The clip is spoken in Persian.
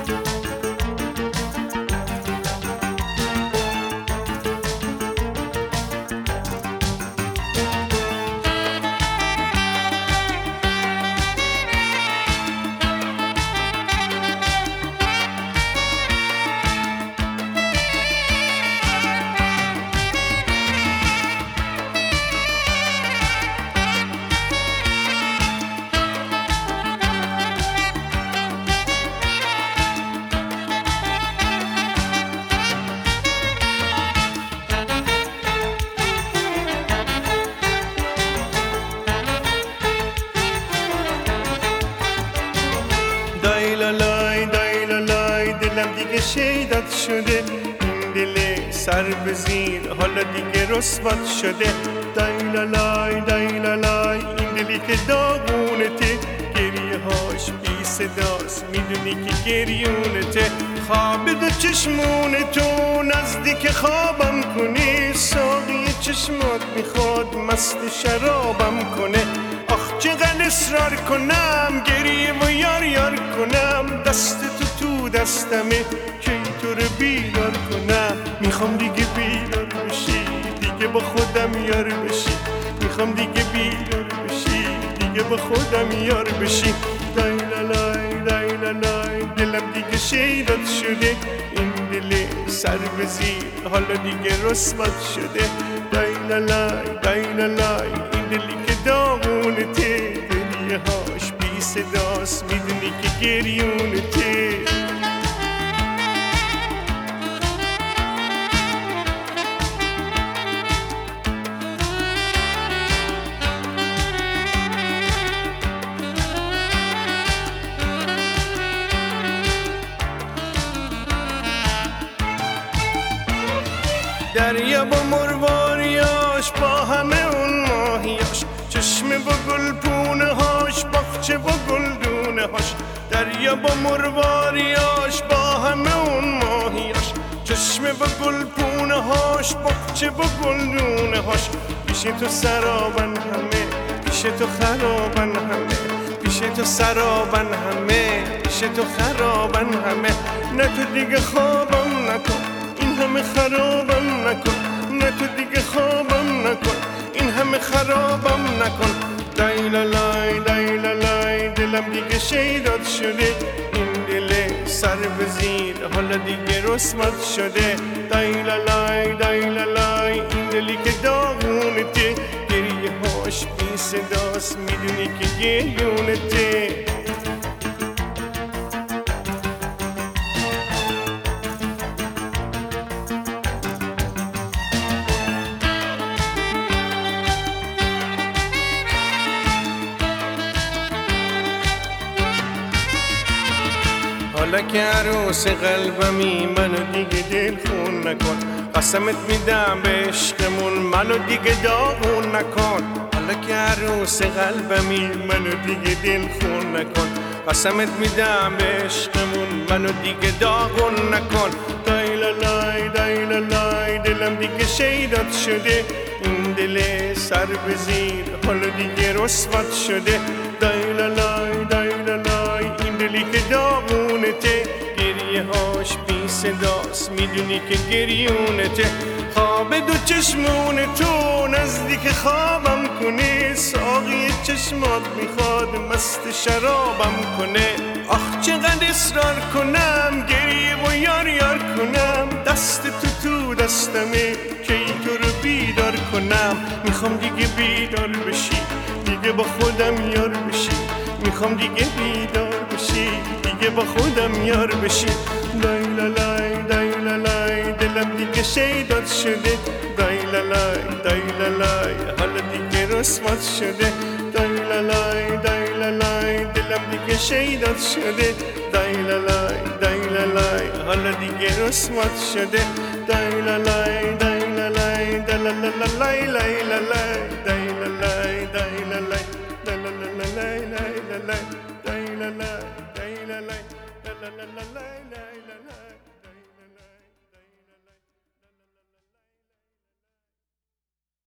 دایلالای دایلالای دلم دیگه شیدات شده، این دل سر به زیر حالا دیگه رسوات شده. دایلالای دایلالای این دلی که داغونته، گریه هاش بی صداست میدونی که گریونته. خواب دو چشمون تو نزدیک خوابم کنی، ساقی چشمات میخواد مست شرابم کنه. آخ چقدر اصرار کنم گریه و یار یار کنم، دست تو دستمه که تو رو بیدار کنم. میخوام دیگه بیدار بشی، دیگه با خودم یار بشی. میخوام دیگه بیدار بشی، دیگه با خودم یار بشی. دایلالای دایلالای دلم دیگه شیدات شده، این دل سر به زیر حالا دیگه رسوات شده. دایلالای دایلالای این دلی که داغونته، گریه هاش بی صداست میدونی که گریونته. دریا با مرواریاش، با همه اون ماهیاش، چشمه و گلپونه هاش، باغچه و گلدونه هاش. دریا با مرواریاش، با همه اون ماهیاش، چشمه و گلپونه هاش، باغچه و گلدونه هاش. پیش تو سرابن همه، پیش تو خرابن همه، پیش تو سرابن همه، پیش تو خرابن همه. نه تو دیگه خوابم نکن، این همه خرابم نکن. نه تو دیگه خوابم نکن، این همه خرابم نکن. دایلالای دایلالای دلم دیگه شیدات شده، این دل سر به زیر حالا دیگه رسوات شده. دایلالای دایلالای این دلی که داغونته، گریه هاش بی صداست میدونی که گریونته. حالا که عروس قلبمی منو دیگه دل خون نکن، قسمت میدم به عشقمون منو دیگه داغون نکن. حالا که عروس قلبمی منو دیگه دل خون نکن، قسمت میدم به عشقمون منو دیگه داغون نکن. دایلالای دایلالای دلم دیگه شیدات شده، این دل سر به زیر حالا دیگه رسوات شده. دایلالای دایلالای این دلی که داغونته، گریه هاش بی صداست میدونی که گریونته. خواب دو چشمون تو نزدیک خوابم کنه، ساقی چشمات میخواد مست شرابم کنه. آخ چقدر اصرار کنم گریه و یار یار کنم، دست تو دستمه که تو رو بیدار کنم. میخوام دیگه بیدار بشی، دیگه با خودم یار بشی. میخوام دیگه بیدار بشی، دیگه با خودم یار بشی. دایلالای دایلالای دلم دیگه شیدات شده، دایلالای دایلالای حالا دیگه رسوات شده. دایلالای دایلالای دلم دیگه شیدات شده، دایلالای دایلالای حالا دیگه رسوات شده. دایلالای دایلالای دلالالای لای لای.